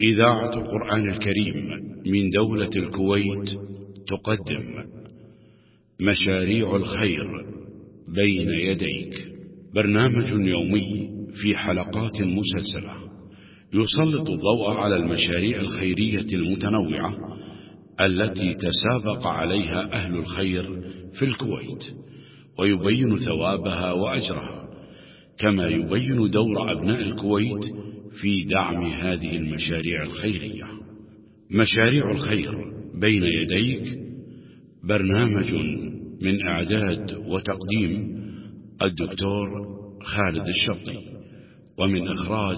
إذاعة القرآن الكريم من دولة الكويت تقدم مشاريع الخير بين يديك، برنامج يومي في حلقات مسلسلة يسلط الضوء على المشاريع الخيرية المتنوعة التي تسابق عليها أهل الخير في الكويت، ويبين ثوابها وأجرها، كما يبين دور أبناء الكويت في دعم هذه المشاريع الخيرية. مشاريع الخير بين يديك برنامج من إعداد وتقديم الدكتور خالد الشطي، ومن إخراج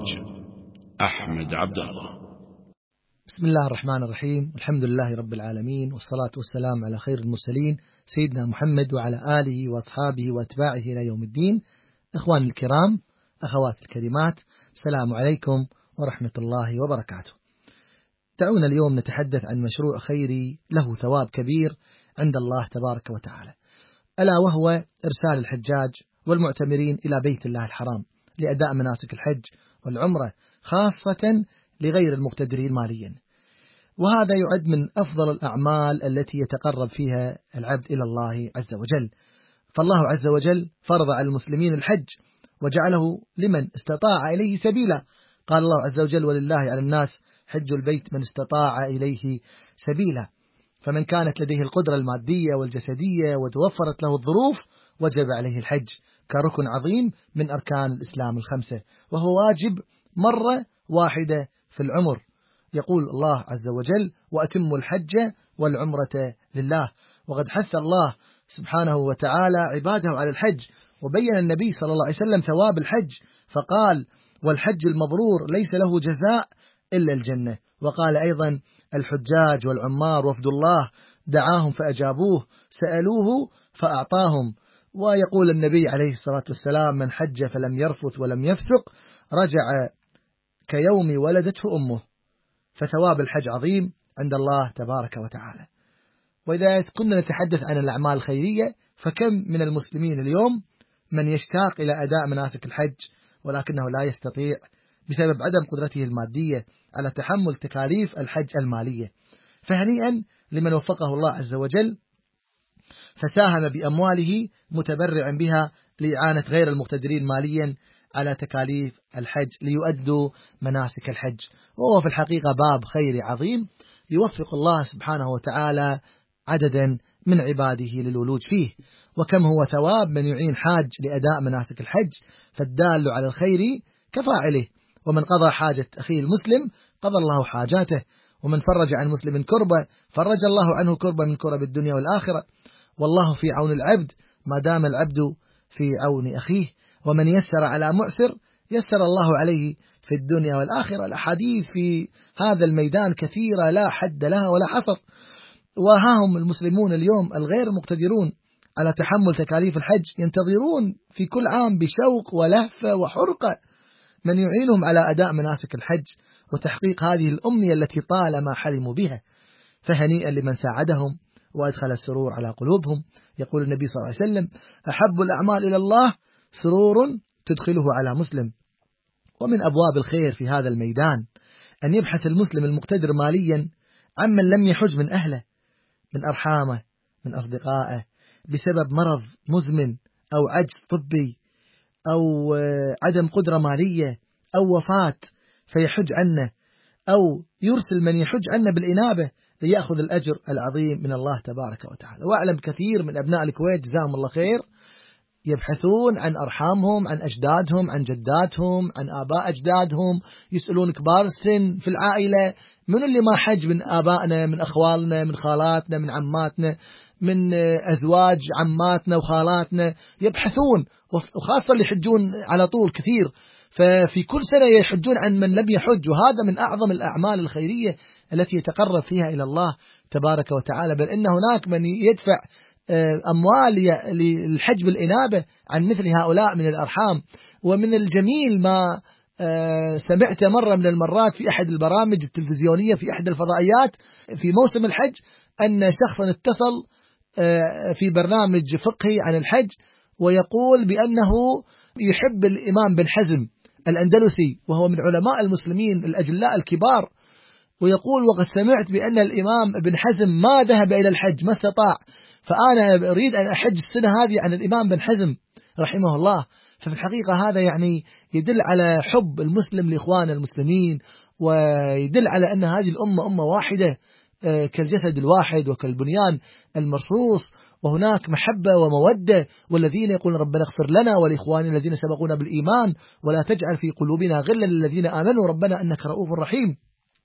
أحمد عبد الله. بسم الله الرحمن الرحيم، والحمد لله رب العالمين، والصلاة والسلام على خير المرسلين سيدنا محمد وعلى آله وأصحابه وأتباعه إلى يوم الدين. إخواني الكرام، أخواتي الكريمات، السلام عليكم ورحمة الله وبركاته. دعونا اليوم نتحدث عن مشروع خيري له ثواب كبير عند الله تبارك وتعالى، ألا وهو إرسال الحجاج والمعتمرين إلى بيت الله الحرام لأداء مناسك الحج والعمرة، خاصة لغير المقتدرين ماليا. وهذا يعد من أفضل الأعمال التي يتقرب فيها العبد إلى الله عز وجل. فالله عز وجل فرض على المسلمين الحج وجعله لمن استطاع إليه سبيلا. قال الله عز وجل: ولله على الناس حج البيت من استطاع إليه سبيلا. فمن كانت لديه القدرة المادية والجسدية وتوفرت له الظروف وجب عليه الحج كركن عظيم من أركان الإسلام الخمسة، وهو واجب مرة واحدة في العمر. يقول الله عز وجل: وأتموا الحج والعمرة لله. وقد حث الله سبحانه وتعالى عباده على الحج، وبين النبي صلى الله عليه وسلم ثواب الحج فقال: والحج المبرور ليس له جزاء إلا الجنة. وقال أيضا: الحجاج والعمار وفد الله دعاهم فأجابوه، سألوه فأعطاهم. ويقول النبي عليه الصلاة والسلام: من حج فلم يرفث ولم يفسق رجع كيوم ولدته أمه. فثواب الحج عظيم عند الله تبارك وتعالى. وإذا كنا نتحدث عن الأعمال الخيرية، فكم من المسلمين اليوم من يشتاق إلى أداء مناسك الحج ولكنه لا يستطيع بسبب عدم قدرته المادية على تحمل تكاليف الحج المالية. فهنيئا لمن وفقه الله عز وجل فساهم بأمواله متبرعا بها لإعانة غير المقتدرين ماليا على تكاليف الحج ليؤدوا مناسك الحج. وهو في الحقيقة باب خيري عظيم يوفق الله سبحانه وتعالى عددا من عباده للولوج فيه. وكم هو ثواب من يعين حاج لأداء مناسك الحج، فالدال على الخير كفاعله. ومن قضى حاجة أخيه المسلم قضى الله حاجاته، ومن فرج عن مسلم كربة فرج الله عنه كربة من كرب الدنيا والآخرة. والله في عون العبد ما دام العبد في عون أخيه، ومن يسر على معسر يسر الله عليه في الدنيا والآخرة. الأحاديث في هذا الميدان كثيرة لا حد لها ولا حصر. وهاهم المسلمون اليوم الغير مقتدرون على تحمل تكاليف الحج ينتظرون في كل عام بشوق ولهفة وحرقة من يعينهم على أداء مناسك الحج وتحقيق هذه الأمنية التي طالما حلموا بها. فهنيئا لمن ساعدهم وأدخل السرور على قلوبهم. يقول النبي صلى الله عليه وسلم: أحب الأعمال إلى الله سرور تدخله على مسلم. ومن أبواب الخير في هذا الميدان أن يبحث المسلم المقتدر ماليا عمن لم يحج من أهله، من أرحامه، من أصدقائه، بسبب مرض مزمن أو عجز طبي أو عدم قدرة مالية أو وفاة فيحج عنه، أو يرسل من يحج عنه بالإنابة ليأخذ الأجر العظيم من الله تبارك وتعالى. وأعلم كثير من أبناء الكويت جزاهم الله خير يبحثون عن أرحامهم، عن أجدادهم، عن جداتهم، عن آباء أجدادهم، يسألون كبار السن في العائلة: من اللي ما حج من آبائنا، من أخوالنا، من خالاتنا، من عماتنا، من أزواج عماتنا وخالاتنا. يبحثون، وخاصة اللي يحجون على طول كثير، ففي كل سنة يحجون عن من لم يحج. وهذا من أعظم الأعمال الخيرية التي يتقرب فيها إلى الله تبارك وتعالى. بل إن هناك من يدفع أموال للحج بالإنابة عن مثل هؤلاء من الأرحام. ومن الجميل ما سمعت مرة من المرات في أحد البرامج التلفزيونية في أحد الفضائيات في موسم الحج أن شخصا اتصل في برنامج فقهي عن الحج ويقول بأنه يحب الإمام بن حزم الأندلسي، وهو من علماء المسلمين الأجلاء الكبار، ويقول وقد سمعت بأن الإمام ابن حزم ما ذهب إلى الحج ما استطاع، فأنا أريد أن أحج السنة هذه عن الإمام ابن حزم رحمه الله. ففي الحقيقة هذا يعني يدل على حب المسلم لإخوان المسلمين، ويدل على أن هذه الأمة أمة واحدة كالجسد الواحد وكالبنيان المرصوص، وهناك محبة ومودة. والذين يقولون ربنا اغفر لنا ولإخواننا الذين سبقونا بالإيمان ولا تجعل في قلوبنا غلا للذين آمنوا ربنا إنك رؤوف رحيم.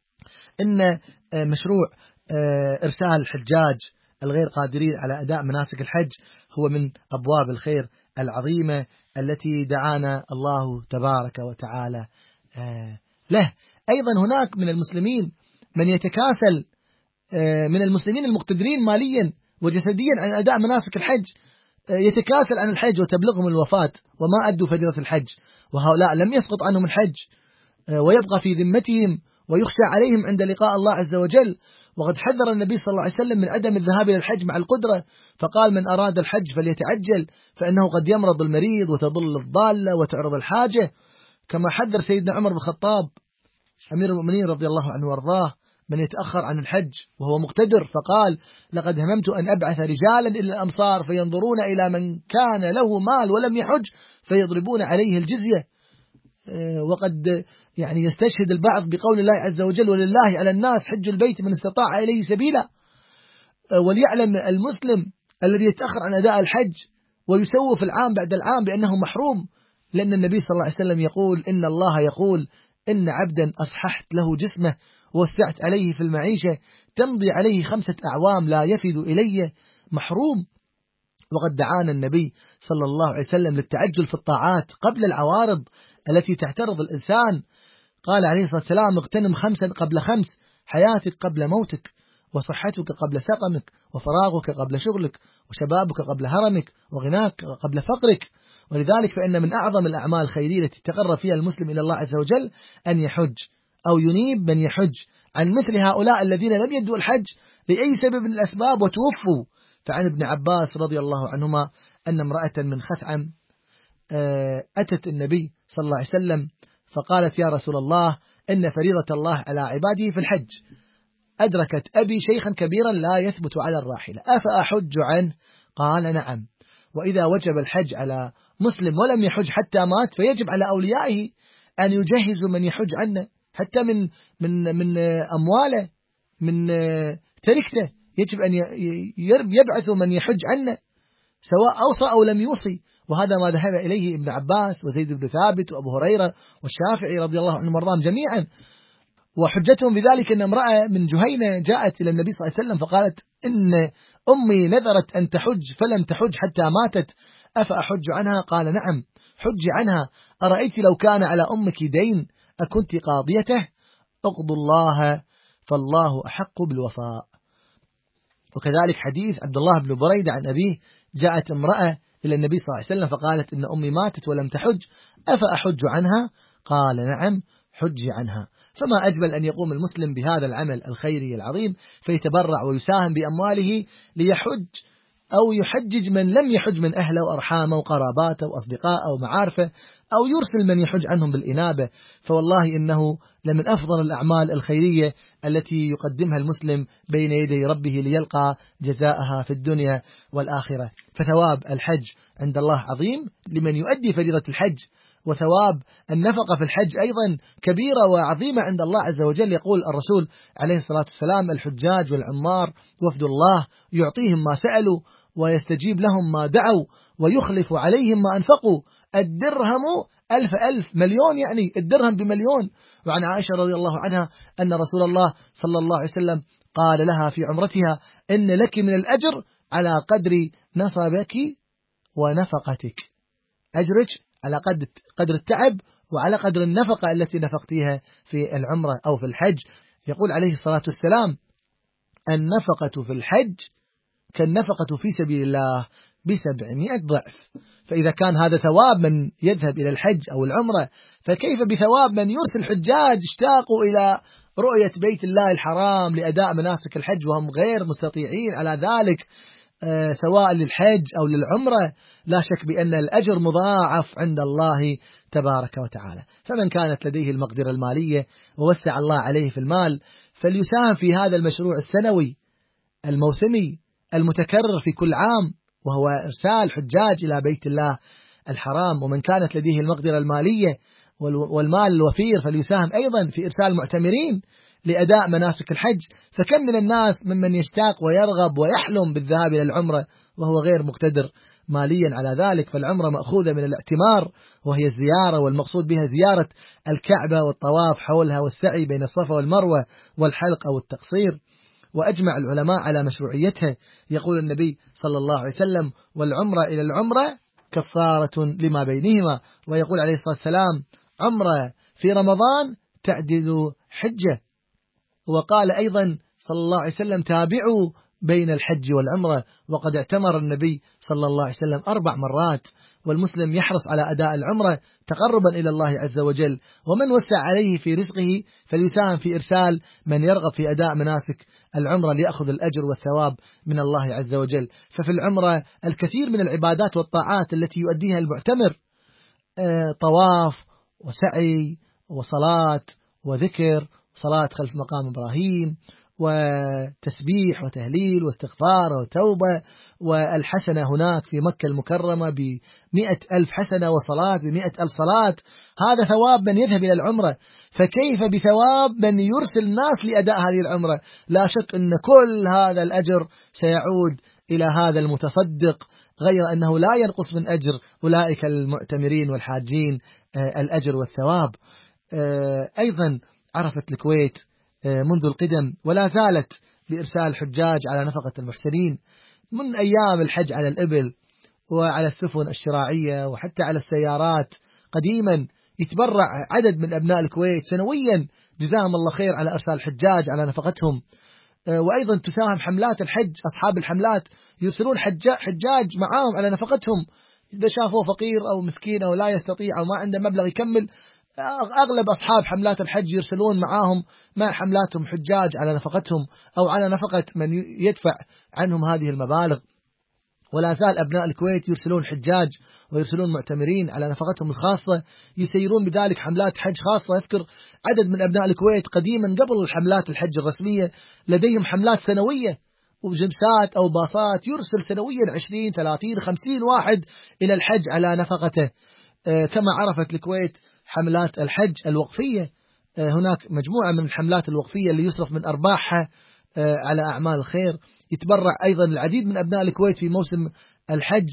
إن مشروع إرسال الحجاج الغير قادرين على أداء مناسك الحج هو من أبواب الخير العظيمة التي دعانا الله تبارك وتعالى له. أيضا هناك من المسلمين من يتكاسل، من المسلمين المقتدرين ماليا وجسديا عن أداء مناسك الحج، يتكاسل عن الحج وتبلغهم الوفاة وما أدوا فريضة الحج، وهؤلاء لم يسقط عنهم الحج ويبقى في ذمتهم ويخشى عليهم عند لقاء الله عز وجل. وقد حذر النبي صلى الله عليه وسلم من عدم الذهاب إلى الحج مع القدرة، فقال من أراد الحج فليتعجل فإنه قد يمرض المريض وتضل الضالة وتعرض الحاجة، كما حذر سيدنا عمر بن الخطاب أمير المؤمنين رضي الله عنه وارضاه من يتأخر عن الحج وهو مقتدر، فقال لقد هممت أن أبعث رجالا إلى الأمصار فينظرون إلى من كان له مال ولم يحج فيضربون عليه الجزية. وقد يعني يستشهد البعض بقول الله عز وجل ولله على الناس حج البيت من استطاع إليه سبيلا. وليعلم المسلم الذي يتأخر عن أداء الحج ويسوف العام بعد العام بأنه محروم، لأن النبي صلى الله عليه وسلم يقول إن الله يقول إن عبدا أصححت له جسمه ووسعت عليه في المعيشة تمضي عليه 5 أعوام لا يفد إلي محروم. وقد دعانا النبي صلى الله عليه وسلم للتعجل في الطاعات قبل العوارض التي تعترض الإنسان. قال عليه الصلاة والسلام اغتنم 5 قبل 5، حياتك قبل موتك، وصحتك قبل سقمك، وفراغك قبل شغلك، وشبابك قبل هرمك، وغناك قبل فقرك. ولذلك فإن من أعظم الأعمال الخيرية التي تقرب فيها المسلم إلى الله عز وجل أن يحج أو ينيب من يحج عن مثل هؤلاء الذين لم يدوا الحج لأي سبب من الأسباب وتوفوا. فعن ابن عباس رضي الله عنهما أن امرأة من خثعم أتت النبي صلى الله عليه وسلم فقالت يا رسول الله إن فريضة الله على عباده في الحج، أدركت أبي شيخا كبيرا لا يثبت على الراحلة أفأحج عنه؟ قال نعم. وإذا وجب الحج على مسلم ولم يحج حتى مات فيجب على أوليائه أن يجهزوا من يحج عنه، حتى من أمواله من تركته يجب أن يبعثوا من يحج عنه سواء أوصى أو لم يوصي. وهذا ما ذهب إليه ابن عباس وزيد بن ثابت وأبو هريرة والشافعي رضي الله عنهم وارضاهم جميعا. وحجتهم بذلك أن امرأة من جهينة جاءت إلى النبي صلى الله عليه وسلم فقالت إن أمي نذرت أن تحج فلم تحج حتى ماتت أفأحج عنها؟ قال نعم حج عنها. أرأيت لو كان على أمك دين أكنت قاضيته؟ اقضوا الله فالله أحق بالوفاء. وكذلك حديث عبد الله بن بريدة عن أبيه جاءت امرأة إلى النبي صلى الله عليه وسلم فقالت إن أمي ماتت ولم تحج أفأحج عنها؟ قال نعم حج عنها. فما أجمل أن يقوم المسلم بهذا العمل الخيري العظيم فيتبرع ويساهم بأمواله ليحج أو يحجج من لم يحج من أهله وأرحامه وقراباته وأصدقائه ومعارفه، أو يرسل من يحج عنهم بالإنابة. فوالله إنه لمن أفضل الأعمال الخيرية التي يقدمها المسلم بين يدي ربه ليلقى جزاءها في الدنيا والآخرة. فثواب الحج عند الله عظيم لمن يؤدي فريضة الحج، وثواب النفقة في الحج أيضا كبيرة وعظيمة عند الله عز وجل. يقول الرسول عليه الصلاة والسلام الحجاج والعمار وفد الله يعطيهم ما سألوا ويستجيب لهم ما دعوا ويخلف عليهم ما أنفقوا. الدرهم 1000 مليون، يعني الدرهم بمليون. وعن عائشة رضي الله عنها أن رسول الله صلى الله عليه وسلم قال لها في عمرتها إن لك من الأجر على قدر نصبك ونفقتك، أجرك على قدر التعب وعلى قدر النفقة التي نفقتيها في العمرة أو في الحج. يقول عليه الصلاة والسلام النفقة في الحج كالنفقة في سبيل الله ب700 ضعف. فإذا كان هذا ثواب من يذهب إلى الحج أو العمرة، فكيف بثواب من يرسل حجاج اشتاقوا إلى رؤية بيت الله الحرام لأداء مناسك الحج وهم غير مستطيعين على ذلك سواء للحج أو للعمرة؟ لا شك بأن الأجر مضاعف عند الله تبارك وتعالى. فمن كانت لديه المقدرة المالية ووسع الله عليه في المال فليساهم في هذا المشروع السنوي الموسمي المتكرر في كل عام، وهو إرسال حجاج إلى بيت الله الحرام. ومن كانت لديه المقدرة المالية والمال الوفير فليساهم أيضا في إرسال معتمرين لأداء مناسك الحج. فكم من الناس ممن يشتاق ويرغب ويحلم بالذهاب إلى العمرة وهو غير مقتدر ماليا على ذلك. فالعمرة مأخوذة من الاعتمار، وهي الزيارة، والمقصود بها زيارة الكعبة والطواف حولها والسعي بين الصفا والمروة والحلق أو التقصير. وأجمع العلماء على مشروعيتها. يقول النبي صلى الله عليه وسلم: والعمرة إلى العمرة كفارة لما بينهما. ويقول عليه الصلاة والسلام: عمرة في رمضان تعدل حجة. وقال أيضا صلى الله عليه وسلم: تابعوا بين الحج والعمرة. وقد اعتمر النبي صلى الله عليه وسلم 4 مرات. والمسلم يحرص على أداء العمرة تقربا إلى الله عز وجل. ومن وسع عليه في رزقه فليساهم في إرسال من يرغب في أداء مناسك العمرة ليأخذ الأجر والثواب من الله عز وجل. ففي العمرة الكثير من العبادات والطاعات التي يؤديها المعتمر، طواف وسعي وصلاة وذكر، صلاة خلف مقام إبراهيم، وتسبيح وتهليل واستغفار وتوبة، والحسنة هناك في مكة المكرمة 100,000 حسنة، وصلاة 100,000 صلاة. هذا ثواب من يذهب إلى العمرة، فكيف بثواب من يرسل الناس لأداء هذه العمرة؟ لا شك أن كل هذا الأجر سيعود إلى هذا المتصدق، غير أنه لا ينقص من أجر أولئك المعتمرين والحاجين الأجر والثواب. أيضا عرفت الكويت منذ القدم ولا زالت بإرسال حجاج على نفقة المحسنين، من أيام الحج على الإبل وعلى السفن الشراعية وحتى على السيارات. قديما يتبرع عدد من أبناء الكويت سنويا جزاهم الله خير على إرسال حجاج على نفقتهم. وأيضا تساهم حملات الحج، أصحاب الحملات يرسلون حجاج معهم على نفقتهم. إذا شافوا فقير أو مسكين أو لا يستطيع أو ما عنده مبلغ يكمل، أغلب أصحاب حملات الحج يرسلون معهم مع حملاتهم حجاج على نفقتهم أو على نفقة من يدفع عنهم هذه المبالغ. ولا زال أبناء الكويت يرسلون حجاج ويرسلون معتمرين على نفقتهم الخاصة، يسيرون بذلك حملات حج خاصة. أذكر عدد من أبناء الكويت قديما قبل الحملات الحج الرسمية لديهم حملات سنوية وجمسات أو باصات يرسل سنويا 20 30 50 واحد إلى الحج على نفقته. كما عرفت الكويت حملات الحج الوقفية، هناك مجموعة من الحملات الوقفية اللي يصرف من أرباحها على أعمال الخير. يتبرع أيضا العديد من أبناء الكويت في موسم الحج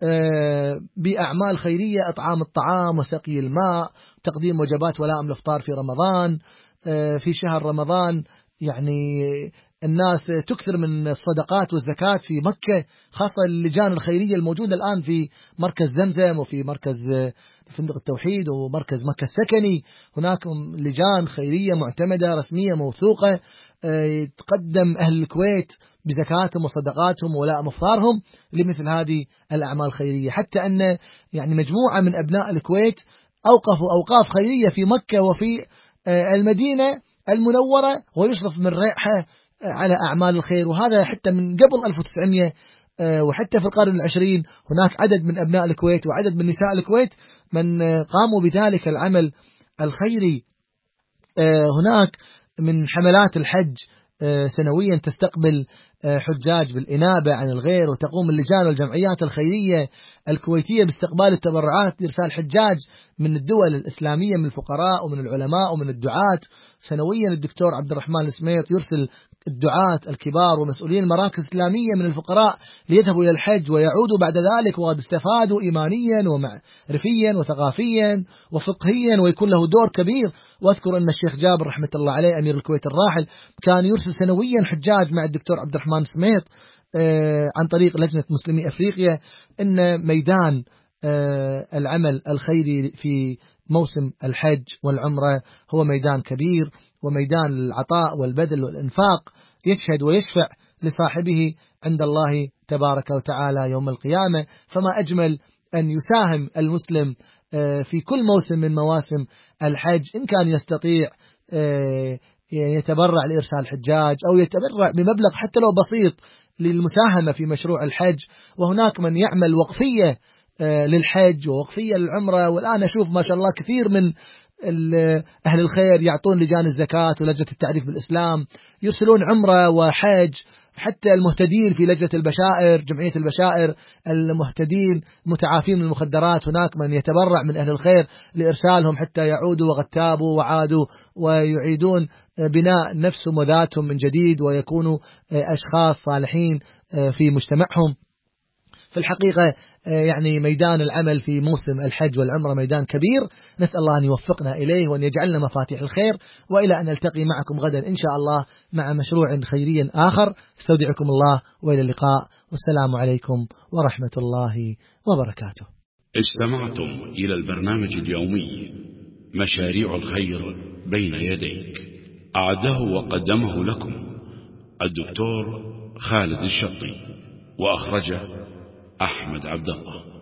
بأعمال خيرية، إطعام الطعام وسقي الماء، تقديم وجبات ولائم الإفطار في رمضان. في شهر رمضان يعني الناس تكثر من الصدقات والزكاة في مكة، خاصة اللجان الخيرية الموجودة الآن في مركز زمزم وفي مركز فندق التوحيد ومركز مكة السكني. هناك لجان خيرية معتمدة رسمية موثوقة تقدم أهل الكويت بزكاتهم وصدقاتهم وولاء مفطارهم لمثل هذه الأعمال الخيرية. حتى أن يعني مجموعة من أبناء الكويت أوقفوا أوقاف خيرية في مكة وفي المدينة المنورة ويصرف من ريحها على أعمال الخير، وهذا حتى من قبل 1900. وحتى في القرن العشرين هناك عدد من أبناء الكويت وعدد من نساء الكويت من قاموا بذلك العمل الخيري. هناك من حملات الحج سنويا تستقبل حجاج بالإنابة عن الغير، وتقوم اللجان والجمعيات الخيرية الكويتية باستقبال التبرعات لإرسال حجاج من الدول الإسلامية، من الفقراء ومن العلماء ومن الدعاة. سنويا الدكتور عبد الرحمن السميط يرسل الدعاة الكبار ومسؤولين المراكز الإسلامية من الفقراء ليذهبوا إلى الحج ويعودوا بعد ذلك وقد استفادوا إيمانيا ومعرفيا وثقافيا وفقهيا، ويكون له دور كبير. وأذكر أن الشيخ جابر رحمة الله عليه أمير الكويت الراحل كان يرسل سنويا حجاج مع الدكتور عبد الرحمن السميط عن طريق لجنة مسلمي أفريقيا. إن ميدان العمل الخيري في موسم الحج والعمرة هو ميدان كبير، وميدان العطاء والبذل والإنفاق يشهد ويشفع لصاحبه عند الله تبارك وتعالى يوم القيامة. فما أجمل أن يساهم المسلم في كل موسم من مواسم الحج، إن كان يستطيع يتبرع لإرسال حجاج أو يتبرع بمبلغ حتى لو بسيط للمساهمة في مشروع الحج. وهناك من يعمل وقفية للحج ووقفية للعمرة، والآن أشوف ما شاء الله كثير من أهل الخير يعطون لجان الزكاة ولجنة التعريف بالإسلام، يرسلون عمرة وحج، حتى المهتدين في لجنة البشائر، جمعية البشائر، المهتدين متعافين من المخدرات، هناك من يتبرع من أهل الخير لإرسالهم حتى يعودوا وقد تابوا وعادوا ويعيدون بناء نفسهم وذاتهم من جديد ويكونوا أشخاص صالحين في مجتمعهم. في الحقيقة يعني ميدان العمل في موسم الحج والعمرة ميدان كبير، نسأل الله أن يوفقنا إليه وأن يجعلنا مفاتيح الخير، وإلى أن نلتقي معكم غدا إن شاء الله مع مشروع خيري آخر. استودعكم الله وإلى اللقاء، والسلام عليكم ورحمة الله وبركاته. استمعتم إلى البرنامج اليومي مشاريع الخير بين يديك، أعده وقدمه لكم الدكتور خالد الشطي، وأخرجه أحمد عبد الله.